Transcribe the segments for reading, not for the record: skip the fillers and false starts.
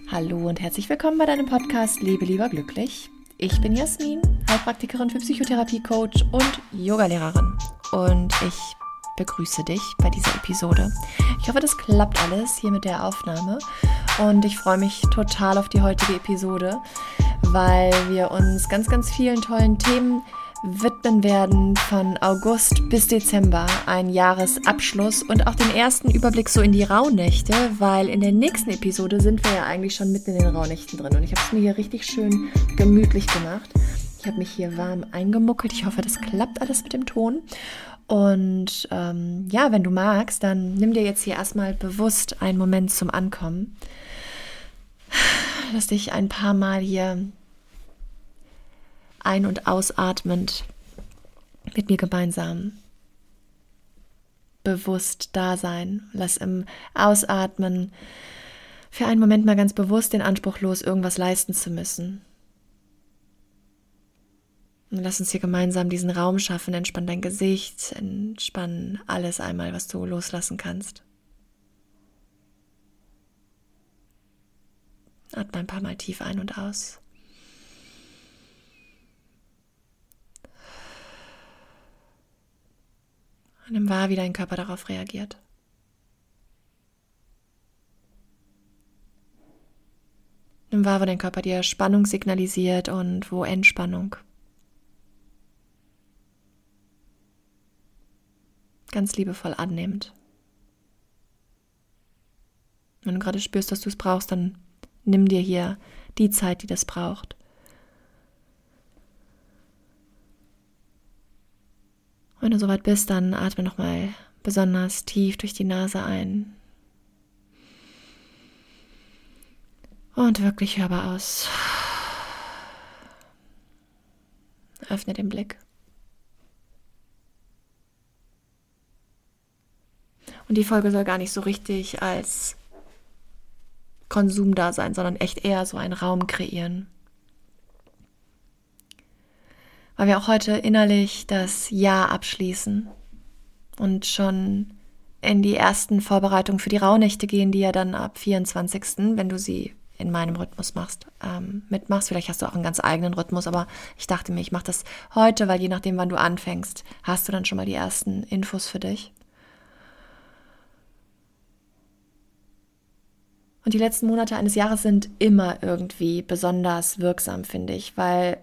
Hallo und herzlich willkommen bei deinem Podcast Lebe lieber glücklich. Ich bin Jasmin, Heilpraktikerin für Psychotherapie, Coach und Yogalehrerin. Und ich begrüße dich bei dieser Episode. Ich hoffe, das klappt alles hier mit der Aufnahme. Und ich freue mich total auf die heutige Episode, weil wir uns ganz, ganz vielen tollen Themen widmen werden, von August bis Dezember, ein Jahresabschluss und auch den ersten Überblick so in die Rauhnächte, weil in der nächsten Episode sind wir ja eigentlich schon mitten in den Rauhnächten drin und ich habe es mir hier richtig schön gemütlich gemacht. Ich habe mich hier warm eingemuckelt, ich hoffe, das klappt alles mit dem Ton und wenn du magst, dann nimm dir jetzt hier erstmal bewusst einen Moment zum Ankommen. Lass dich ein paar Mal hier ein- und ausatmend mit mir gemeinsam bewusst da sein. Lass im Ausatmen für einen Moment mal ganz bewusst den Anspruch los, irgendwas leisten zu müssen. Und lass uns hier gemeinsam diesen Raum schaffen. Entspann dein Gesicht, entspann alles einmal, was du loslassen kannst. Atme ein paar Mal tief ein und aus. Und nimm wahr, wie dein Körper darauf reagiert. Nimm wahr, wo dein Körper dir Spannung signalisiert und wo Entspannung. Ganz liebevoll annehmend. Wenn du gerade spürst, dass du es brauchst, dann nimm dir hier die Zeit, die das braucht. Wenn du soweit bist, dann atme nochmal besonders tief durch die Nase ein. Und wirklich hörbar aus. Öffne den Blick. Und die Folge soll gar nicht so richtig als Konsum da sein, sondern echt eher so einen Raum kreieren. Weil wir auch heute innerlich das Jahr abschließen und schon in die ersten Vorbereitungen für die Rauhnächte gehen, die ja dann ab 24., wenn du sie in meinem Rhythmus mitmachst. Vielleicht hast du auch einen ganz eigenen Rhythmus, aber ich dachte mir, ich mache das heute, weil je nachdem, wann du anfängst, hast du dann schon mal die ersten Infos für dich. Und die letzten Monate eines Jahres sind immer irgendwie besonders wirksam, finde ich, weil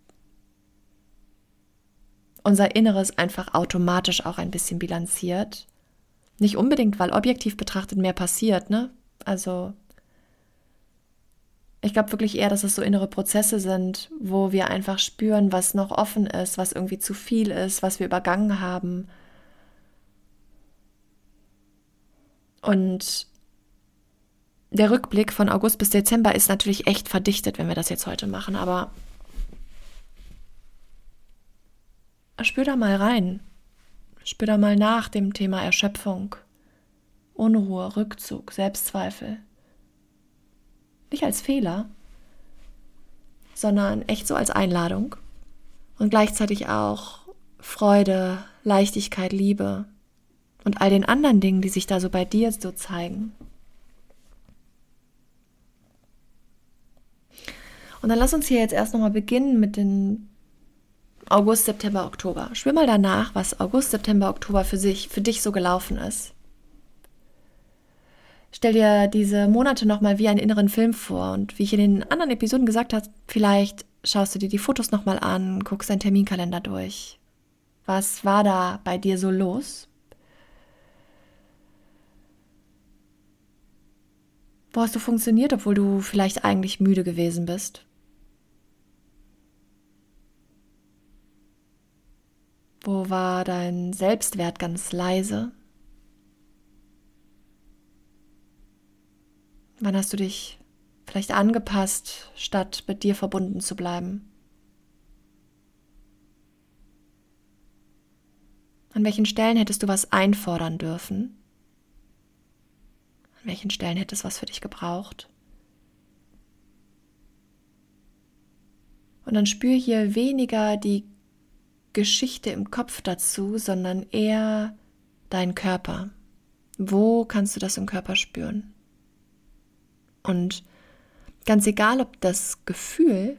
unser Inneres einfach automatisch auch ein bisschen bilanziert. Nicht unbedingt, weil objektiv betrachtet mehr passiert, ne? Also ich glaube wirklich eher, dass es so innere Prozesse sind, wo wir einfach spüren, was noch offen ist, was irgendwie zu viel ist, was wir übergangen haben. Und der Rückblick von August bis Dezember ist natürlich echt verdichtet, wenn wir das jetzt heute machen, aber spür da mal rein. Spür da mal nach dem Thema Erschöpfung, Unruhe, Rückzug, Selbstzweifel. Nicht als Fehler, sondern echt so als Einladung. Und gleichzeitig auch Freude, Leichtigkeit, Liebe und all den anderen Dingen, die sich da so bei dir so zeigen. Und dann lass uns hier jetzt erst nochmal beginnen mit den August, September, Oktober. Spür mal danach, was August, September, Oktober für dich so gelaufen ist. Stell dir diese Monate nochmal wie einen inneren Film vor und wie ich in den anderen Episoden gesagt habe, vielleicht schaust du dir die Fotos nochmal an, guckst deinen Terminkalender durch. Was war da bei dir so los? Wo hast du funktioniert, obwohl du vielleicht eigentlich müde gewesen bist? Wo war dein Selbstwert ganz leise? Wann hast du dich vielleicht angepasst, statt mit dir verbunden zu bleiben? An welchen Stellen hättest du was einfordern dürfen? An welchen Stellen hätte es was für dich gebraucht? Und dann spür hier weniger die Geschichte im Kopf dazu, sondern eher deinen Körper. Wo kannst du das im Körper spüren? Und Ganz egal, ob das Gefühl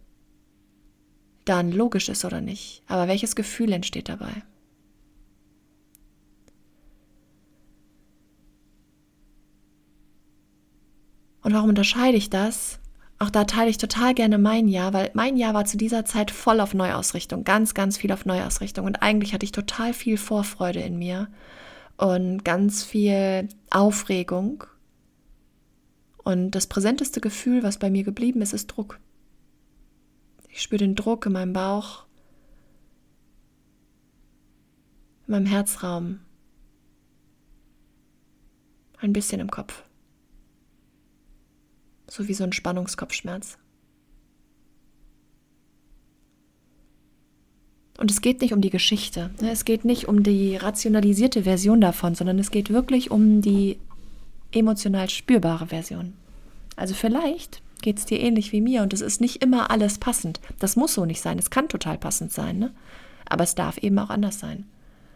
dann logisch ist oder nicht. Aber welches Gefühl entsteht dabei? Und warum unterscheide ich das? Auch da teile ich total gerne mein Jahr, weil mein Jahr war zu dieser Zeit voll auf Neuausrichtung, ganz, ganz viel auf Neuausrichtung. Und eigentlich hatte ich total viel Vorfreude in mir und ganz viel Aufregung. Und das präsenteste Gefühl, was bei mir geblieben ist, ist Druck. Ich spüre den Druck in meinem Bauch, in meinem Herzraum, ein bisschen im Kopf. So wie so ein Spannungskopfschmerz. Und es geht nicht um die Geschichte, es geht nicht um die rationalisierte Version davon, sondern es geht wirklich um die emotional spürbare Version. Also vielleicht geht es dir ähnlich wie mir und es ist nicht immer alles passend. Das muss so nicht sein, es kann total passend sein, ne? Aber es darf eben auch anders sein.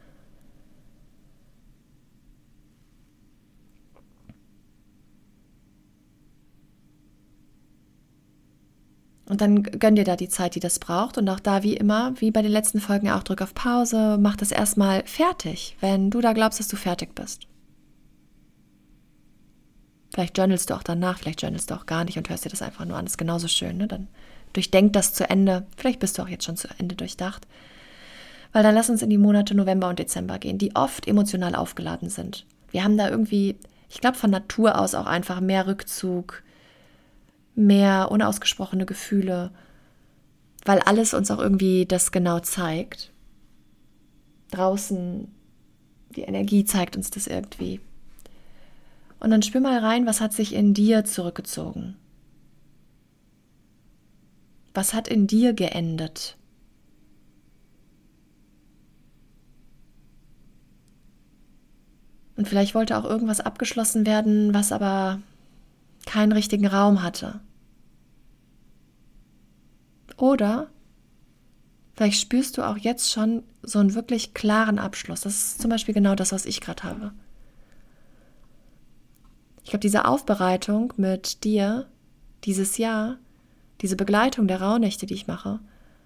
Und dann gönn dir da die Zeit, die das braucht. Und auch da, wie immer, wie bei den letzten Folgen auch, drück auf Pause, mach das erstmal fertig, wenn du da glaubst, dass du fertig bist. Vielleicht journalst du auch danach, vielleicht journalst du auch gar nicht und hörst dir das einfach nur an. Das ist genauso schön, ne? Dann durchdenk das zu Ende. Vielleicht bist du auch jetzt schon zu Ende durchdacht. Weil dann lass uns in die Monate November und Dezember gehen, die oft emotional aufgeladen sind. Wir haben da irgendwie, ich glaube, von Natur aus auch einfach mehr Rückzug, mehr unausgesprochene Gefühle, weil alles uns auch irgendwie das genau zeigt. Draußen, die Energie zeigt uns das irgendwie. Und dann spür mal rein, was hat sich in dir zurückgezogen? Was hat in dir geendet? Und vielleicht wollte auch irgendwas abgeschlossen werden, was aber keinen richtigen Raum hatte. Oder vielleicht spürst du auch jetzt schon so einen wirklich klaren Abschluss. Das ist zum Beispiel genau das, was ich gerade habe. Ich glaube, diese Aufbereitung mit dir, dieses Jahr, diese Begleitung der Rauhnächte, die ich mache,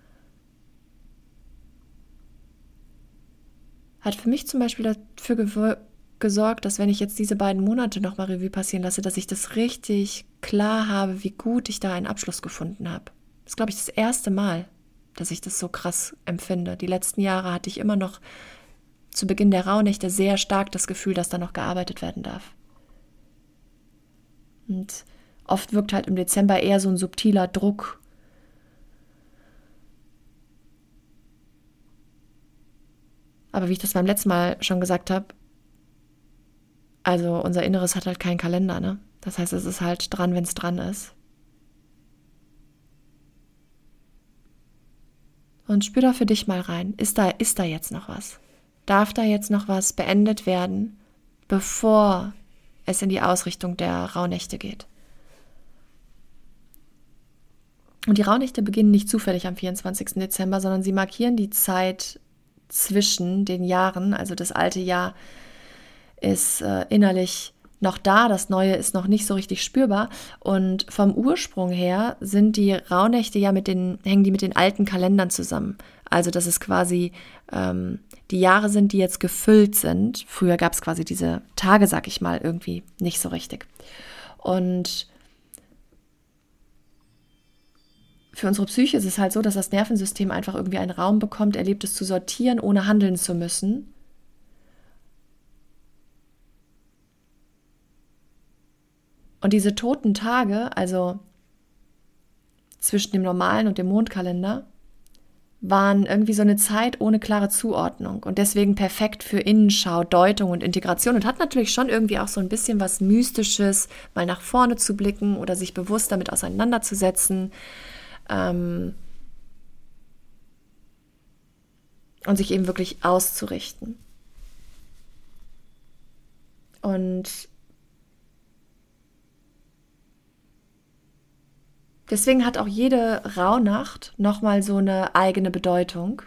hat für mich zum Beispiel dafür gesorgt, dass wenn ich jetzt diese beiden Monate nochmal Revue passieren lasse, dass ich das richtig klar habe, wie gut ich da einen Abschluss gefunden habe. Das ist, glaube ich, das erste Mal, dass ich das so krass empfinde. Die letzten Jahre hatte ich immer noch zu Beginn der Rauhnächte sehr stark das Gefühl, dass da noch gearbeitet werden darf. Und oft wirkt halt im Dezember eher so ein subtiler Druck. Aber wie ich das beim letzten Mal schon gesagt habe, also unser Inneres hat halt keinen Kalender, ne? Das heißt, es ist halt dran, wenn es dran ist. Und spür da für dich mal rein. Ist da jetzt noch was? Darf da jetzt noch was beendet werden, bevor es in die Ausrichtung der Rauhnächte geht? Und die Rauhnächte beginnen nicht zufällig am 24. Dezember, sondern sie markieren die Zeit zwischen den Jahren. Also das alte Jahr ist innerlich noch da, das Neue ist noch nicht so richtig spürbar. Und vom Ursprung her sind die Rauhnächte ja hängen die mit den alten Kalendern zusammen. Also dass es quasi die Jahre sind, die jetzt gefüllt sind. Früher gab es quasi diese Tage, sag ich mal, irgendwie nicht so richtig. Und für unsere Psyche ist es halt so, dass das Nervensystem einfach irgendwie einen Raum bekommt, Erlebtes zu sortieren, ohne handeln zu müssen. Und diese toten Tage, also zwischen dem normalen und dem Mondkalender, waren irgendwie so eine Zeit ohne klare Zuordnung und deswegen perfekt für Innenschau, Deutung und Integration und hat natürlich schon irgendwie auch so ein bisschen was Mystisches, mal nach vorne zu blicken oder sich bewusst damit auseinanderzusetzen und sich eben wirklich auszurichten. Und deswegen hat auch jede Rauhnacht nochmal so eine eigene Bedeutung.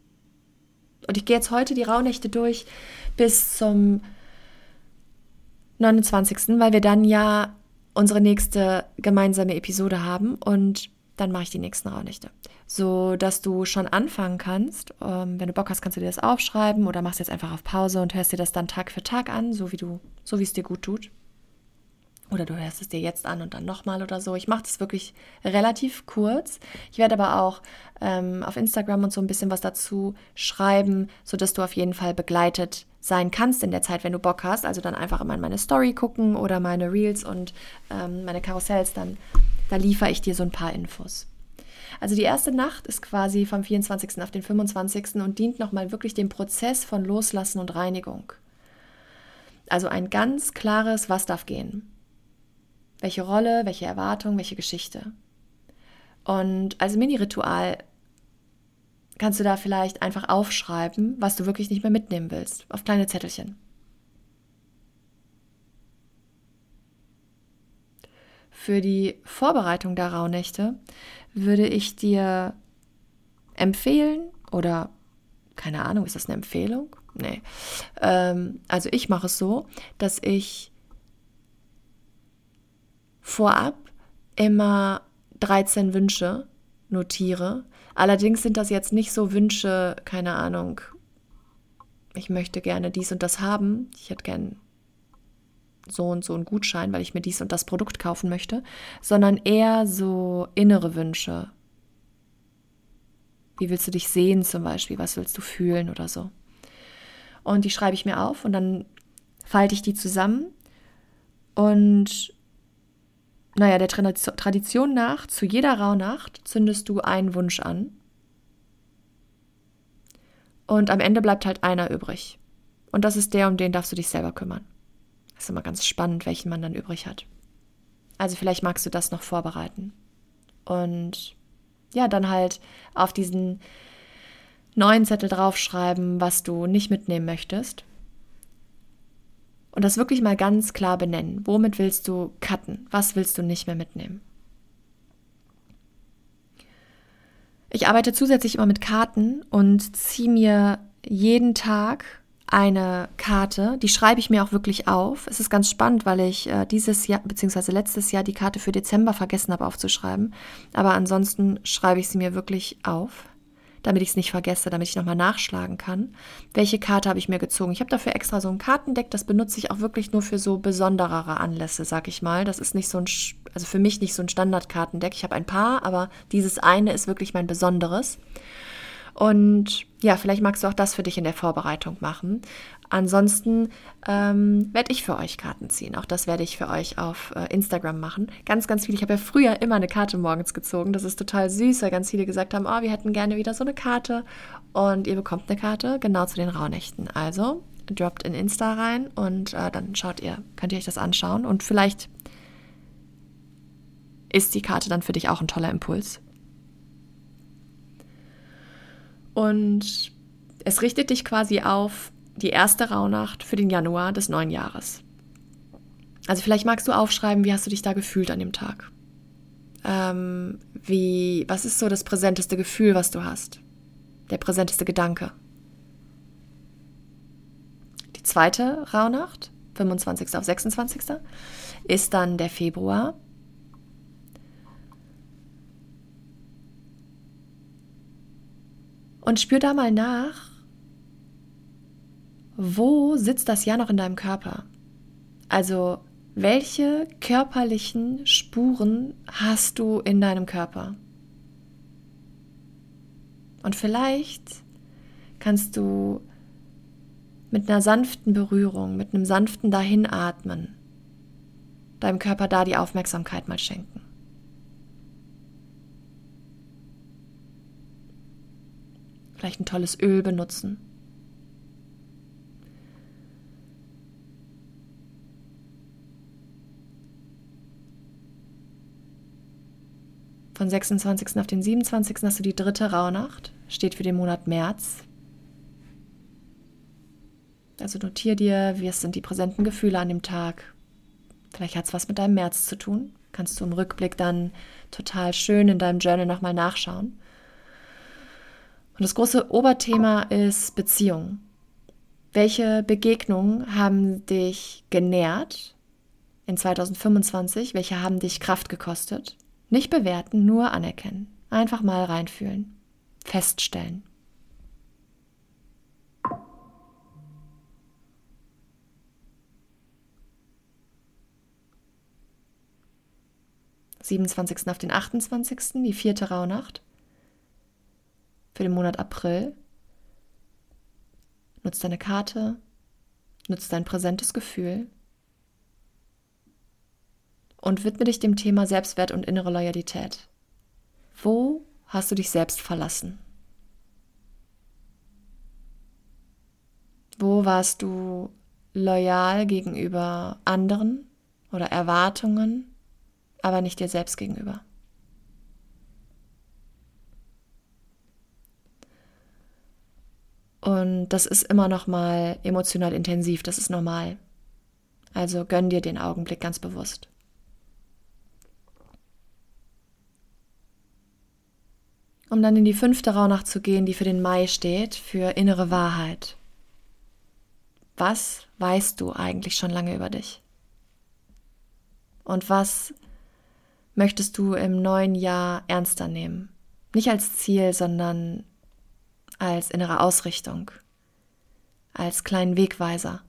Und ich gehe jetzt heute die Rauhnächte durch bis zum 29., weil wir dann ja unsere nächste gemeinsame Episode haben und dann mache ich die nächsten Rauhnächte. So, dass du schon anfangen kannst. Wenn du Bock hast, kannst du dir das aufschreiben oder machst jetzt einfach auf Pause und hörst dir das dann Tag für Tag an, so wie es dir gut tut. Oder du hörst es dir jetzt an und dann nochmal oder so. Ich mache das wirklich relativ kurz. Ich werde aber auch auf Instagram und so ein bisschen was dazu schreiben, sodass du auf jeden Fall begleitet sein kannst in der Zeit, wenn du Bock hast. Also dann einfach immer in meine Story gucken oder meine Reels und meine Karussells. Da liefere ich dir so ein paar Infos. Also die erste Nacht ist quasi vom 24. auf den 25. und dient nochmal wirklich dem Prozess von Loslassen und Reinigung. Also ein ganz klares, was darf gehen. Welche Rolle, welche Erwartung, welche Geschichte. Und als Mini-Ritual kannst du da vielleicht einfach aufschreiben, was du wirklich nicht mehr mitnehmen willst, auf kleine Zettelchen. Für die Vorbereitung der Rauhnächte würde ich dir empfehlen, oder keine Ahnung, ist das eine Empfehlung? Nee. Also ich mache es so, dass ich vorab immer 13 Wünsche notiere. Allerdings sind das jetzt nicht so Wünsche, keine Ahnung, ich möchte gerne dies und das haben. Ich hätte gern so und so einen Gutschein, weil ich mir dies und das Produkt kaufen möchte, sondern eher so innere Wünsche. Wie willst du dich sehen zum Beispiel? Was willst du fühlen oder so? Und die schreibe ich mir auf und dann falte ich die zusammen und der Tradition nach, zu jeder Rauhnacht zündest du einen Wunsch an und am Ende bleibt halt einer übrig. Und das ist der, um den darfst du dich selber kümmern. Das ist immer ganz spannend, welchen man dann übrig hat. Also vielleicht magst du das noch vorbereiten. Und ja, dann halt auf diesen neuen Zettel draufschreiben, was du nicht mitnehmen möchtest. Und das wirklich mal ganz klar benennen. Womit willst du cutten? Was willst du nicht mehr mitnehmen? Ich arbeite zusätzlich immer mit Karten und ziehe mir jeden Tag eine Karte, die schreibe ich mir auch wirklich auf. Es ist ganz spannend, weil ich dieses Jahr bzw. letztes Jahr die Karte für Dezember vergessen habe aufzuschreiben. Aber ansonsten schreibe ich sie mir wirklich auf, damit ich es nicht vergesse, damit ich nochmal nachschlagen kann. Welche Karte habe ich mir gezogen? Ich habe dafür extra so ein Kartendeck, das benutze ich auch wirklich nur für so besonderere Anlässe, sag ich mal. Das ist nicht so also für mich nicht so ein Standardkartendeck. Ich habe ein paar, aber dieses eine ist wirklich mein besonderes. Und ja, vielleicht magst du auch das für dich in der Vorbereitung machen. Ansonsten werde ich für euch Karten ziehen. Auch das werde ich für euch auf Instagram machen. Ganz, ganz viel. Ich habe ja früher immer eine Karte morgens gezogen. Das ist total süß, weil ganz viele gesagt haben, oh, wir hätten gerne wieder so eine Karte. Und ihr bekommt eine Karte genau zu den Rauhnächten. Also droppt in Insta rein und dann könnt ihr euch das anschauen. Und vielleicht ist die Karte dann für dich auch ein toller Impuls. Und es richtet dich quasi auf die erste Rauhnacht für den Januar des neuen Jahres. Also vielleicht magst du aufschreiben, wie hast du dich da gefühlt an dem Tag? Was ist so das präsenteste Gefühl, was du hast? Der präsenteste Gedanke? Die zweite Rauhnacht, 25. auf 26. ist dann der Februar. Und spür da mal nach, wo sitzt das Jahr noch in deinem Körper? Also, welche körperlichen Spuren hast du in deinem Körper? Und vielleicht kannst du mit einer sanften Berührung, mit einem sanften Dahinatmen deinem Körper da die Aufmerksamkeit mal schenken. Vielleicht ein tolles Öl benutzen. Von 26. auf den 27. hast du die dritte Rauhnacht, steht für den Monat März. Also notier dir, wie sind die präsenten Gefühle an dem Tag. Vielleicht hat es was mit deinem März zu tun. Kannst du im Rückblick dann total schön in deinem Journal nochmal nachschauen. Und das große Oberthema ist Beziehung. Welche Begegnungen haben dich genährt in 2025? Welche haben dich Kraft gekostet? Nicht bewerten, nur anerkennen. Einfach mal reinfühlen, feststellen. Am 27. auf den 28., die 4. Rauhnacht für den Monat April. Nutz deine Karte, nutz dein präsentes Gefühl und widme dich dem Thema Selbstwert und innere Loyalität. Wo hast du dich selbst verlassen? Wo warst du loyal gegenüber anderen oder Erwartungen, aber nicht dir selbst gegenüber? Und das ist immer noch mal emotional intensiv, das ist normal. Also gönn dir den Augenblick ganz bewusst. Um dann in die 5. Rauhnacht zu gehen, die für den Mai steht, für innere Wahrheit. Was weißt du eigentlich schon lange über dich? Und was möchtest du im neuen Jahr ernster nehmen? Nicht als Ziel, sondern als innere Ausrichtung, als kleinen Wegweiser.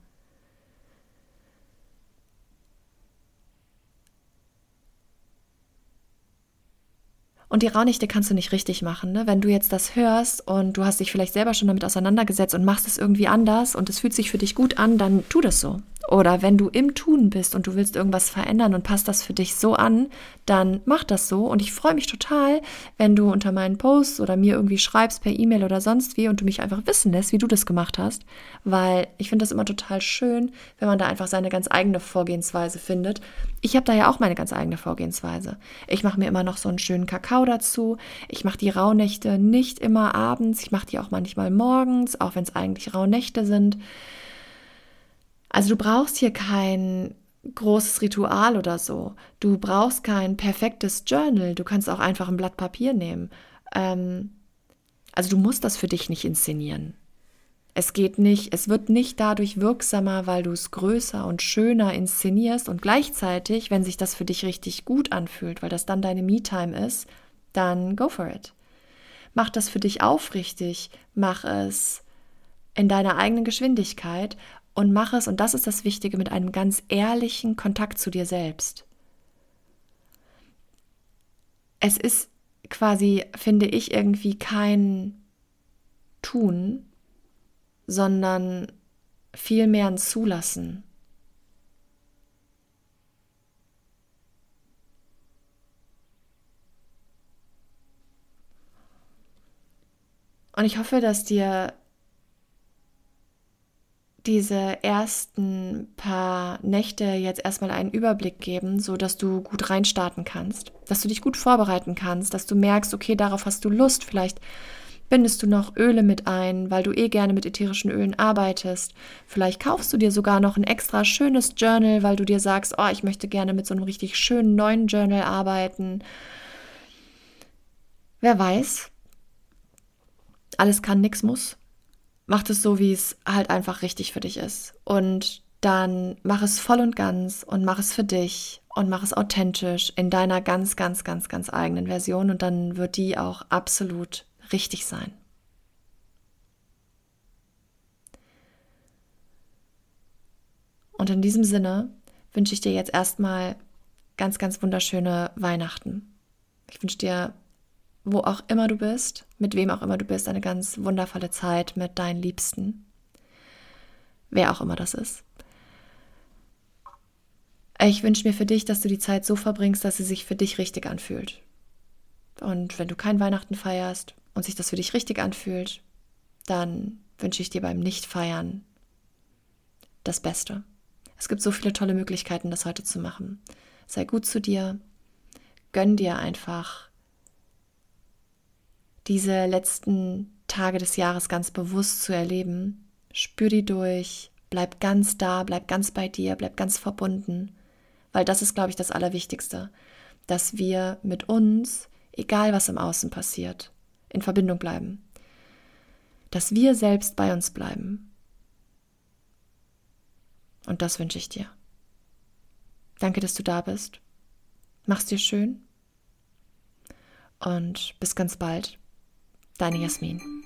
Und die Rauhnächte kannst du nicht richtig machen, ne? Wenn du jetzt das hörst und du hast dich vielleicht selber schon damit auseinandergesetzt und machst es irgendwie anders und es fühlt sich für dich gut an, dann tu das so. Oder wenn du im Tun bist und du willst irgendwas verändern und passt das für dich so an, dann mach das so. Und ich freue mich total, wenn du unter meinen Posts oder mir irgendwie schreibst per E-Mail oder sonst wie und du mich einfach wissen lässt, wie du das gemacht hast. Weil ich finde das immer total schön, wenn man da einfach seine ganz eigene Vorgehensweise findet. Ich habe da ja auch meine ganz eigene Vorgehensweise. Ich mache mir immer noch so einen schönen Kakao dazu. Ich mache die Rauhnächte nicht immer abends. Ich mache die auch manchmal morgens, auch wenn es eigentlich Rauhnächte sind. Also du brauchst hier kein großes Ritual oder so. Du brauchst kein perfektes Journal. Du kannst auch einfach ein Blatt Papier nehmen. Also du musst das für dich nicht inszenieren. Es wird nicht dadurch wirksamer, weil du es größer und schöner inszenierst und gleichzeitig, wenn sich das für dich richtig gut anfühlt, weil das dann deine Me-Time ist, dann go for it. Mach das für dich aufrichtig, mach es in deiner eigenen Geschwindigkeit und mach es, und das ist das Wichtige, mit einem ganz ehrlichen Kontakt zu dir selbst. Es ist quasi, finde ich, irgendwie kein Tun, sondern vielmehr ein Zulassen. Und ich hoffe, dass dir diese ersten paar Nächte jetzt erstmal einen Überblick geben, so dass du gut reinstarten kannst, dass du dich gut vorbereiten kannst, dass du merkst, okay, darauf hast du Lust, vielleicht bindest du noch Öle mit ein, weil du gerne mit ätherischen Ölen arbeitest. Vielleicht kaufst du dir sogar noch ein extra schönes Journal, weil du dir sagst, oh, ich möchte gerne mit so einem richtig schönen neuen Journal arbeiten. Wer weiß, alles kann, nix muss. Mach es so, wie es halt einfach richtig für dich ist. Und dann mach es voll und ganz und mach es für dich und mach es authentisch in deiner ganz, ganz, ganz, ganz eigenen Version. Und dann wird die auch absolut richtig sein. Und in diesem Sinne wünsche ich dir jetzt erstmal ganz, ganz wunderschöne Weihnachten. Ich wünsche dir, wo auch immer du bist, mit wem auch immer du bist, eine ganz wundervolle Zeit mit deinen Liebsten. Wer auch immer das ist. Ich wünsche mir für dich, dass du die Zeit so verbringst, dass sie sich für dich richtig anfühlt. Und wenn du kein Weihnachten feierst und sich das für dich richtig anfühlt, dann wünsche ich dir beim Nicht-Feiern das Beste. Es gibt so viele tolle Möglichkeiten, das heute zu machen. Sei gut zu dir, gönn dir einfach diese letzten Tage des Jahres ganz bewusst zu erleben. Spür die durch, bleib ganz da, bleib ganz bei dir, bleib ganz verbunden, weil das ist, glaube ich, das Allerwichtigste, dass wir mit uns, egal was im Außen passiert, in Verbindung bleiben, dass wir selbst bei uns bleiben Und das wünsche ich dir. Danke, dass du da bist. Mach's dir schön. Und bis ganz bald. Deine Jasmin.